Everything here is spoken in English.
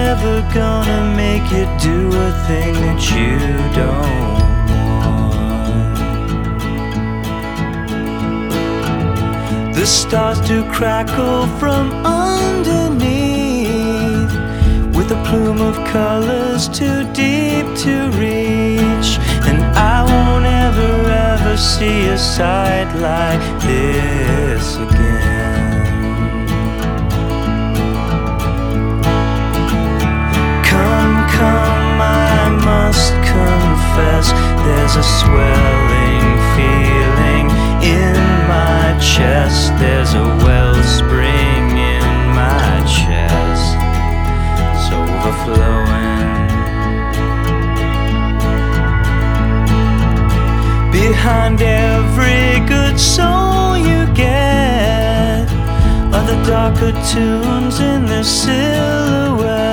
ever gonna make you do a thing that you don't want. The stars do crackle from underneath, with a plume of colors too deep to reach. And I won't ever see a sight like this again. Come, I must confess, there's a swelling feeling in my chest. There's a wellspring in my chest, it's overflowing. Behind every good soul you get are the darker tunes in their silhouette.